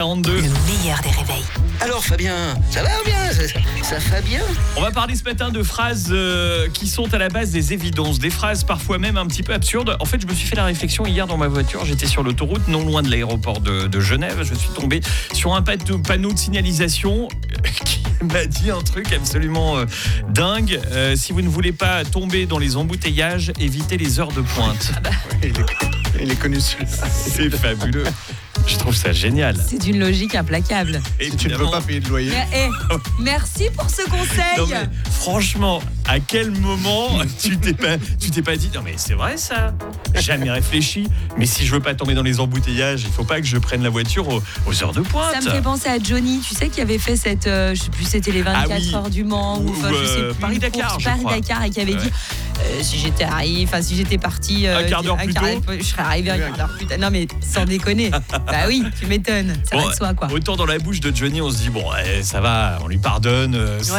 42. Le meilleur des réveils. Alors Fabien, ça va ou bien ça Fabien? On va parler ce matin de phrases qui sont à la base des évidences, des phrases parfois même un petit peu absurdes. En fait, je me suis fait la réflexion hier dans ma voiture, j'étais sur l'autoroute, non loin de l'aéroport de Genève. Je suis tombé sur un panneau de signalisation qui m'a dit un truc absolument dingue. Si vous ne voulez pas tomber dans les embouteillages, évitez les heures de pointe. Il est connu celui-là. C'est fabuleux. Je trouve ça génial. C'est d'une logique implacable. Si tu ne veux pas payer de loyer. Merci pour ce conseil. Non mais, franchement, à quel moment tu t'es pas dit non mais c'est vrai ça, jamais réfléchi, mais si je veux pas tomber dans les embouteillages, il faut pas que je prenne la voiture aux heures de pointe. Ça me fait penser à Johnny, tu sais, qui avait fait cette je sais plus, c'était les 24 heures du Mans ou je sais plus, Paris-Dakar, Paris-Dakar, et qui avait dit si j'étais parti un quart d'heure plus tôt, je serais arrivé un quart d'heure plus tard. Non mais sans déconner. Bah oui, tu m'étonnes, ça va de soi quoi. Autant dans la bouche de Johnny, on se dit bon, ça va, on lui pardonne,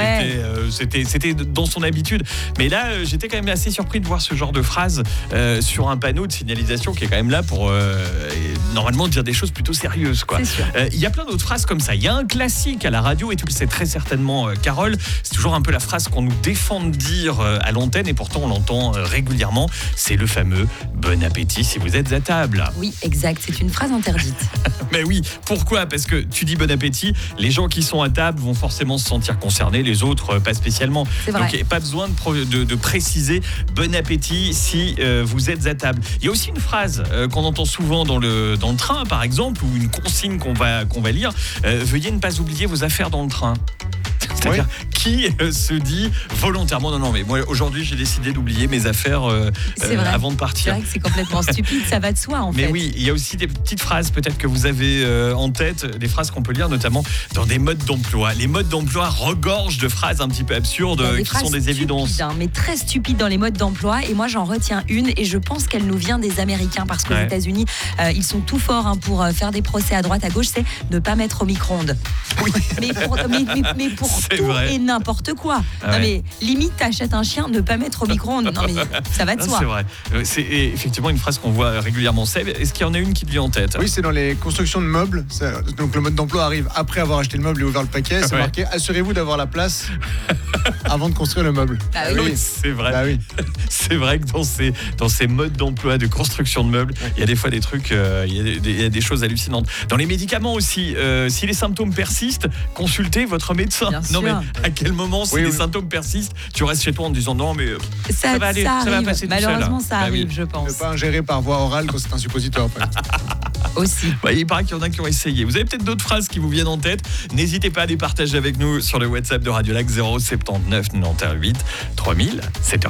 c'était dans son habitude. Mais là, j'étais quand même assez surpris de voir ce genre de phrase sur un panneau de signalisation qui est quand même là pour normalement dire des choses plutôt sérieuses quoi. Il y a plein d'autres phrases comme ça. Il y a un classique à la radio et tu le sais très certainement Carole, c'est toujours un peu la phrase qu'on nous défend de dire à l'antenne et pourtant on l'entend régulièrement, c'est le fameux bon appétit si vous êtes à table. Oui, exact, c'est une phrase interdite. Mais oui, pourquoi ? Parce que tu dis bon appétit, les gens qui sont à table vont forcément se sentir concernés, les autres pas spécialement. Donc il n'y a pas besoin de préciser bon appétit si vous êtes à table. Il y a aussi une phrase qu'on entend souvent dans le train par exemple, ou une consigne qu'on va lire, veuillez ne pas oublier vos affaires dans le train. C'est-à-dire qui se dit volontairement non mais moi aujourd'hui j'ai décidé d'oublier mes affaires avant de partir. C'est vrai que c'est complètement stupide, ça va de soi en fait. Mais oui, il y a aussi des petites phrases peut-être que vous avez en tête, des phrases qu'on peut lire notamment dans des modes d'emploi. Les modes d'emploi regorgent de phrases un petit peu absurdes qui sont des évidences. Mais très stupides dans les modes d'emploi, et moi j'en retiens une et je pense qu'elle nous vient des Américains parce qu'aux États-Unis ils sont tout forts pour faire des procès à droite à gauche, c'est ne pas mettre au micro-ondes. Oui. Mais pour tout et n'importe quoi. Non mais limite t'achètes un chien, ne pas mettre au micro-ondes. Non mais ça va de soi. C'est vrai. C'est effectivement une phrase qu'on voit régulièrement. Seb, est-ce qu'il y en a une qui te vient en tête ? Oui, c'est dans les constructions de meubles. Donc le mode d'emploi arrive après avoir acheté le meuble et ouvert le paquet. C'est marqué assurez-vous d'avoir la place avant de construire le meuble. Bah oui. C'est vrai. Bah oui. C'est vrai que dans ces modes d'emploi de construction de meubles, il y a des fois des trucs, il y a des choses hallucinantes. Dans les médicaments aussi, si les symptômes persistent, consultez votre médecin. Bien sûr. Mais à quel moment, si les symptômes persistent, tu restes chez toi en te disant non mais ça va aller, ça va passer tout seul. Malheureusement, ça arrive, je pense. Ne pas ingérer par voie orale quand c'est un suppositoire. Aussi. Il paraît qu'il y en a qui ont essayé. Vous avez peut-être d'autres phrases qui vous viennent en tête. N'hésitez pas à les partager avec nous sur le WhatsApp de Radio Lac 079 91 8 3000. 7h.